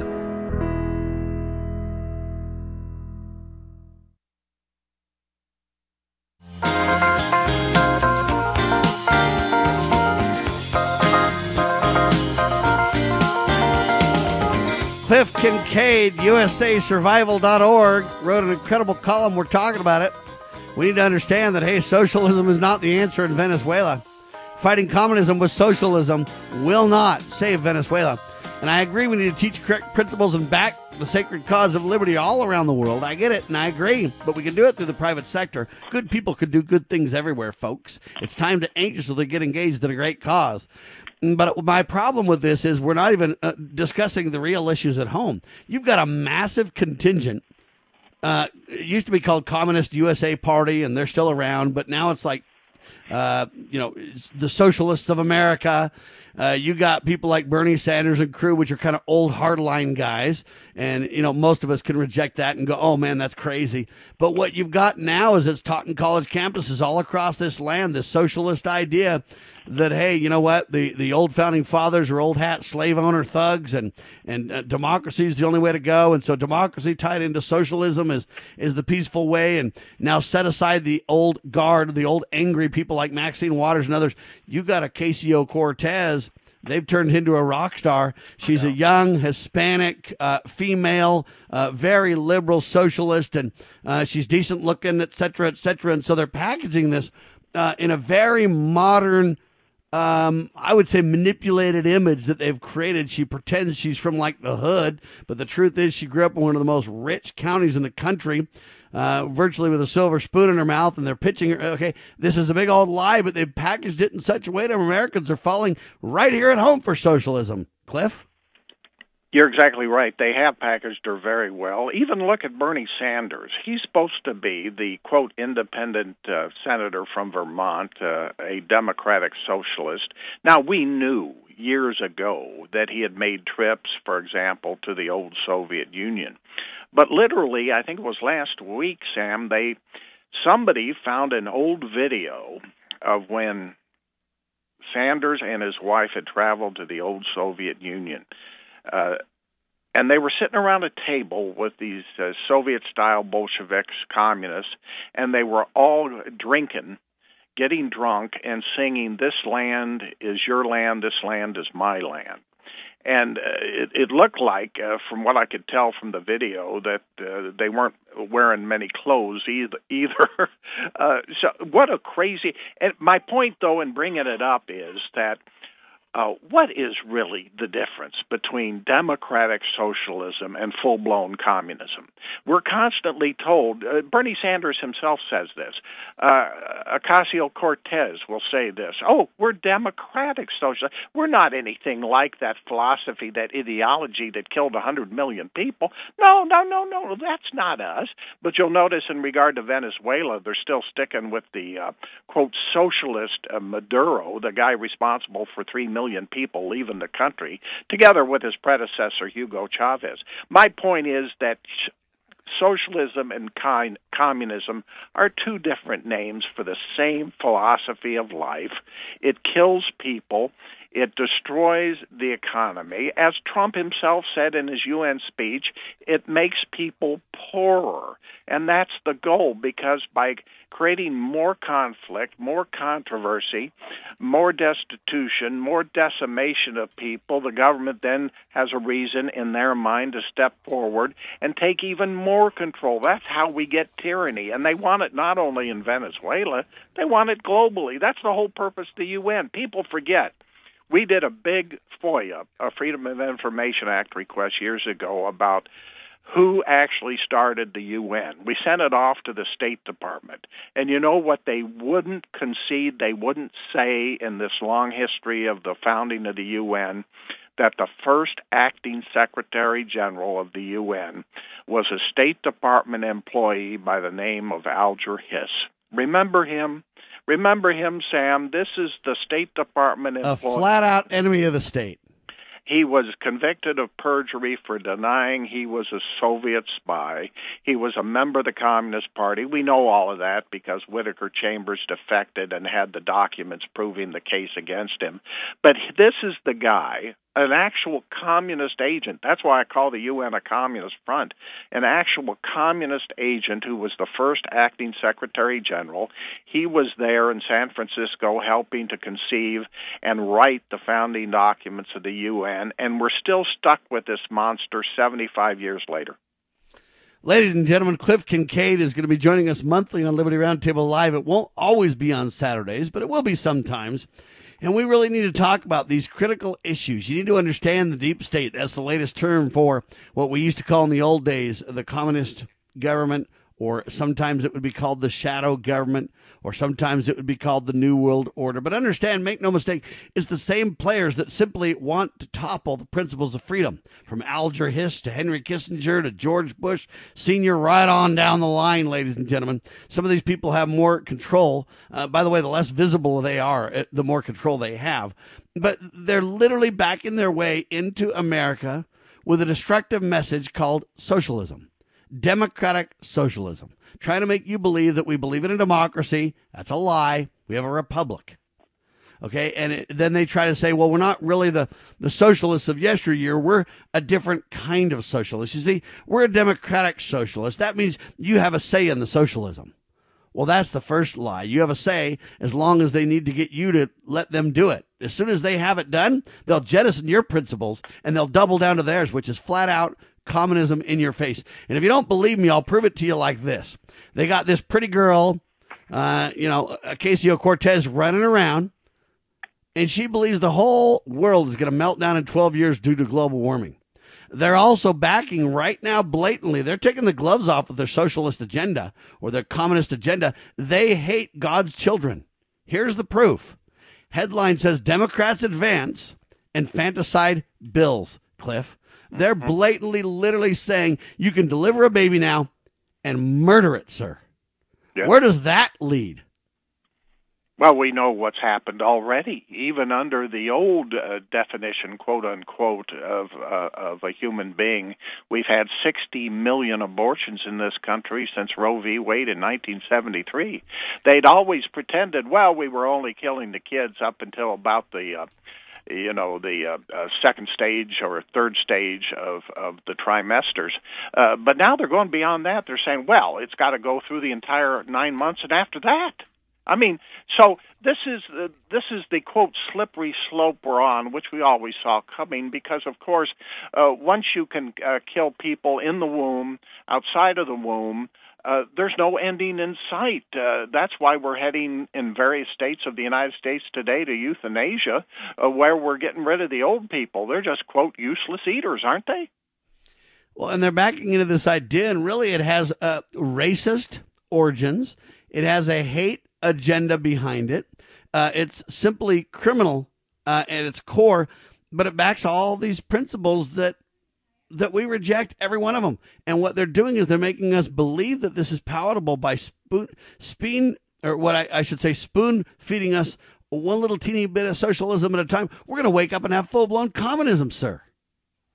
Cliff Kincaid, U S A Survival dot org, wrote an incredible column. We're talking about it. We need to understand that, hey, socialism is not the answer in Venezuela. Fighting communism with socialism will not save Venezuela. And I agree we need to teach correct principles and back the sacred cause of liberty all around the world. I get it, and I agree. But we can do it through the private sector. Good people could do good things everywhere, folks. It's time to anxiously get engaged in a great cause. But my problem with this is we're not even uh, discussing the real issues at home. You've got a massive contingent. Uh, it used to be called Communist U S A Party, and they're still around. But now it's like, uh, you know, the Socialists of America. Uh, you got people like Bernie Sanders and crew, which are kind of old hardline guys. And, you know, most of us can reject that and go, oh, man, that's crazy. But what you've got now is it's taught in college campuses all across this land, this socialist idea that, hey, you know what, the, the old founding fathers are old hat slave owner thugs, and, and uh, democracy is the only way to go. And so democracy tied into socialism is, is the peaceful way. And now set aside the old guard, the old angry people like Maxine Waters and others. You got a Ocasio-Cortez. They've turned into a rock star. She's a young, Hispanic, uh, female, uh, very liberal socialist, and uh, she's decent looking, et cetera, et cetera. And so they're packaging this uh, in a very modern, um, I would say, manipulated image that they've created. She pretends she's from like the hood, but the truth is she grew up in one of the most rich counties in the country. Uh, virtually with a silver spoon in her mouth, and they're pitching her, okay, this is a big old lie, but they've packaged it in such a way that Americans are falling right here at home for socialism. Cliff? You're exactly right. They have packaged her very well. Even look at Bernie Sanders. He's supposed to be the, quote, independent uh, senator from Vermont, uh, a Democratic socialist. Now, we knew years ago that he had made trips, for example, to the old Soviet Union. But literally, I think it was last week, Sam, they somebody found an old video of when Sanders and his wife had traveled to the old Soviet Union. Uh, and they were sitting around a table with these uh, Soviet-style Bolsheviks, communists, and they were all drinking, getting drunk, and singing, "This land is your land, this land is my land." And uh, it, it looked like, uh, from what I could tell from the video, that uh, they weren't wearing many clothes either. either. uh, so what a crazy... And my point, though, in bringing it up is that Uh, what is really the difference between democratic socialism and full-blown communism? We're constantly told, uh, Bernie Sanders himself says this, uh, Ocasio-Cortez will say this, oh, we're democratic socialists. We're not anything like that philosophy, that ideology that killed one hundred million people. No, no, no, no, that's not us. But you'll notice in regard to Venezuela, they're still sticking with the, uh, quote, socialist uh, Maduro, the guy responsible for three million people leaving the country, together with his predecessor, Hugo Chavez. My point is that Socialism and kind, communism are two different names for the same philosophy of life. It kills people. It destroys the economy. As Trump himself said in his U N speech, it makes people poorer. And that's the goal, because by creating more conflict, more controversy, more destitution, more decimation of people, the government then has a reason in their mind to step forward and take even more control. That's how we get tyranny. And they want it not only in Venezuela, they want it globally. That's the whole purpose of the U N. People forget. We did a big FOIA, a Freedom of Information Act request years ago about who actually started the U N. We sent it off to the State Department. And you know what they wouldn't concede, they wouldn't say in this long history of the founding of the U N, that the first acting Secretary General of the U N was a State Department employee by the name of Alger Hiss. Remember him? Remember him, Sam? This is the State Department employee. A flat-out enemy of the state. He was convicted of perjury for denying he was a Soviet spy. He was a member of the Communist Party. We know all of that because Whittaker Chambers defected and had the documents proving the case against him. But this is the guy, an actual communist agent. That's why I call the U N a communist front. An actual communist agent who was the first acting Secretary General. He was there in San Francisco helping to conceive and write the founding documents of the U N, and we're still stuck with this monster seventy-five years later. Ladies and gentlemen, Cliff Kincaid is going to be joining us monthly on Liberty Roundtable Live. It won't always be on Saturdays, but it will be sometimes. And we really need to talk about these critical issues. You need to understand the deep state. That's the latest term for what we used to call in the old days the communist government, or sometimes it would be called the shadow government, or sometimes it would be called the New World Order. But understand, make no mistake, it's the same players that simply want to topple the principles of freedom, from Alger Hiss to Henry Kissinger to George Bush Senior, right on down the line, ladies and gentlemen. Some of these people have more control. Uh, by the way, the less visible they are, the more control they have. But they're literally backing their way into America with a destructive message called socialism. Democratic socialism, trying to make you believe that we believe in a democracy. That's a lie. We have a republic. Okay. And it, then they try to say, well, we're not really the, the socialists of yesteryear. We're a different kind of socialist. You see, we're a democratic socialist. That means you have a say in the socialism. Well, that's the first lie. You have a say as long as they need to get you to let them do it. As soon as they have it done, they'll jettison your principles and they'll double down to theirs, which is flat out communism in your face. And if you don't believe me, I'll prove it to you like this. They got this pretty girl, uh, you know, Ocasio-Cortez running around, and she believes the whole world is going to melt down in twelve years due to global warming. They're also backing right now blatantly. They're taking the gloves off of their socialist agenda or their communist agenda. They hate God's children. Here's the proof. Headline says Democrats advance infanticide bills, Cliff. They're blatantly, literally saying you can deliver a baby now and murder it, sir. Yes. Where does that lead? Well, we know what's happened already. Even under the old uh, definition, quote unquote, of uh, of a human being, we've had sixty million abortions in this country since Roe v. Wade in nineteen seventy-three. They'd always pretended, well, we were only killing the kids up until about the uh, you know, the uh, uh, second stage or third stage of, of the trimesters. Uh, but now they're going beyond that. They're saying, well, it's got to go through the entire nine months and after that. I mean, so this is uh, this is the, quote, slippery slope we're on, which we always saw coming because, of course, uh, once you can uh, kill people in the womb, outside of the womb, Uh, there's no ending in sight. Uh, that's why we're heading in various states of the United States today to euthanasia, uh, where we're getting rid of the old people. They're just, quote, useless eaters, aren't they? Well, and they're backing into this idea, and really it has uh, racist origins. It has a hate agenda behind it. Uh, it's simply criminal uh, at its core, but it backs all these principles that that we reject, every one of them. And what they're doing is they're making us believe that this is palatable by spoon, spoon or what I, I should say, spoon feeding us one little teeny bit of socialism at a time. We're going to wake up and have full-blown communism, sir.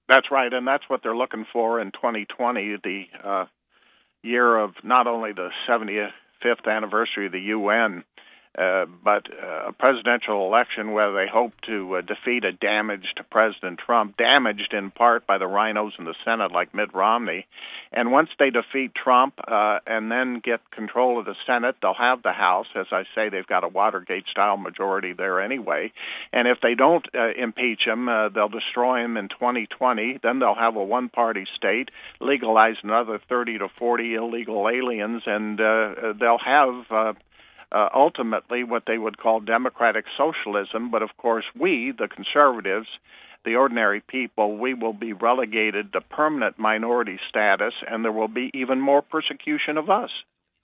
That's right, and that's what they're looking for in twenty twenty, the uh, year of not only the seventy-fifth anniversary of the U N, uh, but uh, a presidential election where they hope to uh, defeat a damaged President Trump, damaged in part by the rhinos in the Senate like Mitt Romney. And once they defeat Trump uh, and then get control of the Senate, they'll have the House. As I say, they've got a Watergate-style majority there anyway. And if they don't uh, impeach him, uh, they'll destroy him in twenty twenty. Then they'll have a one-party state, legalize another thirty to forty illegal aliens, and uh, they'll have uh, uh, ultimately what they would call democratic socialism. But, of course, we, the conservatives, the ordinary people, we will be relegated to permanent minority status, and there will be even more persecution of us.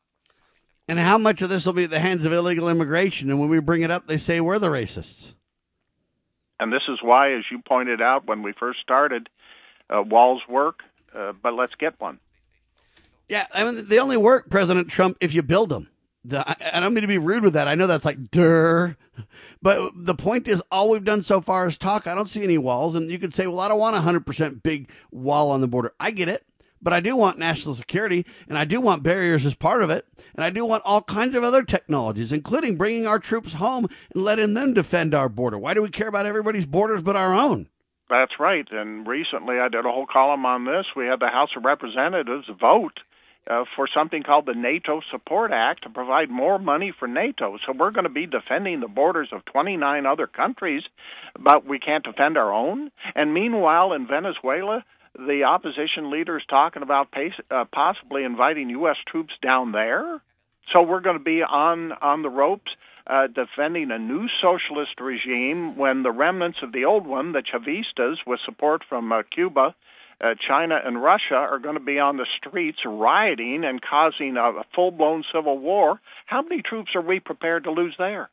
And how much of this will be at the hands of illegal immigration? And when we bring it up, they say we're the racists. And this is why, as you pointed out when we first started, uh, walls work, uh, but let's get one. Yeah, I mean, they only work, President Trump, if you build them. The, I, I don't mean to be rude with that. I know that's like, durr. But the point is, all we've done so far is talk. I don't see any walls. And you could say, well, I don't want a one hundred percent big wall on the border. I get it. But I do want national security, and I do want barriers as part of it. And I do want all kinds of other technologies, including bringing our troops home and letting them defend our border. Why do we care about everybody's borders but our own? That's right. And recently I did a whole column on this. We had the House of Representatives vote Uh, for something called the NATO Support Act to provide more money for NATO. So we're going to be defending the borders of twenty-nine other countries, but we can't defend our own. And meanwhile, in Venezuela, the opposition leader is talking about pace, uh, possibly inviting U S troops down there. So we're going to be on, on the ropes uh, defending a new socialist regime when the remnants of the old one, the Chavistas, with support from uh, Cuba, Uh, China and Russia, are going to be on the streets rioting and causing a, a full-blown civil war. How many troops are we prepared to lose there?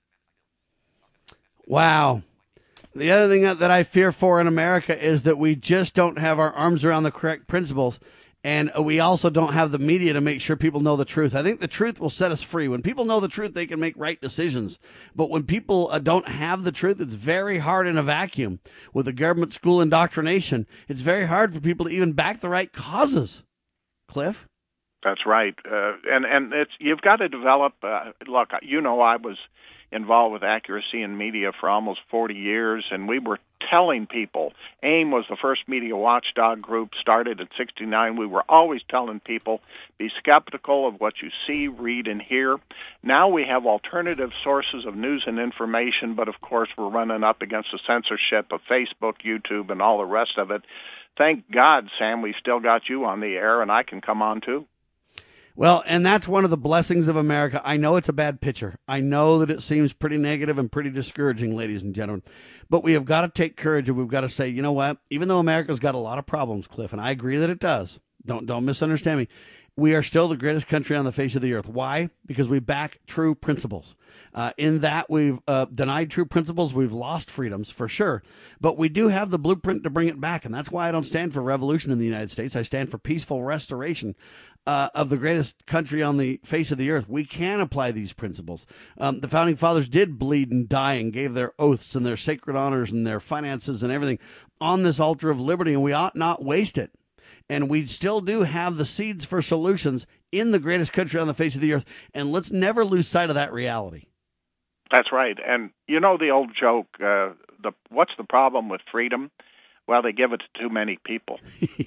Wow. The other thing that, that I fear for in America is that we just don't have our arms around the correct principles, and we also don't have the media to make sure people know the truth. I think the truth will set us free. When people know the truth, they can make right decisions. But when people uh, don't have the truth, it's very hard in a vacuum. With the government school indoctrination, it's very hard for people to even back the right causes. Cliff? That's right. Uh, and and it's you've got to develop, uh, look, you know, I was involved with accuracy in media for almost forty years, and we were telling people, AIM was the first media watchdog group, started in sixty-nine. We were always telling people, be skeptical of what you see, read, and hear. Now we have alternative sources of news and information, but of course we're running up against the censorship of Facebook, YouTube, and all the rest of it. Thank God, Sam, we still got you on the air, and I can come on too. Well, and that's one of the blessings of America. I know it's a bad picture. I know that it seems pretty negative and pretty discouraging, ladies and gentlemen. But we have got to take courage, and we've got to say, you know what? Even though America's got a lot of problems, Cliff, and I agree that it does. Don't don't misunderstand me. We are still the greatest country on the face of the earth. Why? Because we back true principles. Uh, in that we've uh, denied true principles, we've lost freedoms for sure. But we do have the blueprint to bring it back, and that's why I don't stand for revolution in the United States. I stand for peaceful restoration uh, of the greatest country on the face of the earth. We can apply these principles. Um, the Founding Fathers did bleed and die and gave their oaths and their sacred honors and their finances and everything on this altar of liberty, and we ought not waste it. And we still do have the seeds for solutions in the greatest country on the face of the earth. And let's never lose sight of that reality. That's right. And you know the old joke, uh, the what's the problem with freedom? Well, they give it to too many people.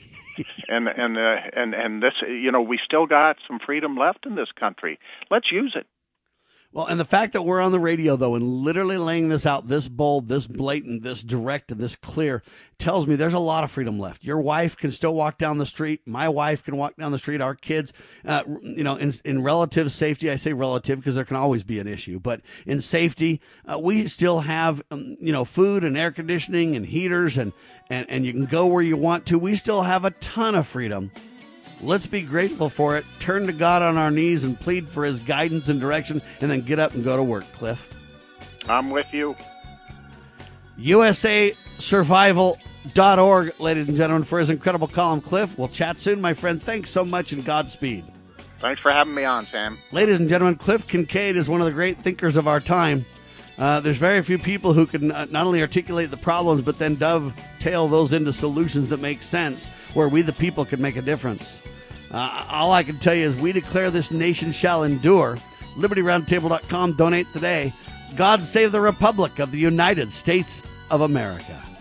and and uh, and and this, you know, we still got some freedom left in this country. Let's use it. Well, and the fact that we're on the radio, though, and literally laying this out this bold, this blatant, this direct, and this clear tells me there's a lot of freedom left. Your wife can still walk down the street. My wife can walk down the street. Our kids, uh, you know, in, in relative safety, I say relative because there can always be an issue, but in safety, uh, we still have, um, you know, food and air conditioning and heaters, and, and, and you can go where you want to. We still have a ton of freedom. Let's be grateful for it, turn to God on our knees and plead for his guidance and direction, and then get up and go to work, Cliff. I'm with you. U S A survival dot org, ladies and gentlemen, for his incredible column, Cliff. We'll chat soon, my friend. Thanks so much, and Godspeed. Thanks for having me on, Sam. Ladies and gentlemen, Cliff Kincaid is one of the great thinkers of our time. Uh, there's very few people who can uh, not only articulate the problems, but then dovetail those into solutions that make sense, where we the people can make a difference. Uh, all I can tell you is we declare this nation shall endure. Liberty Roundtable dot com. Donate today. God save the Republic of the United States of America.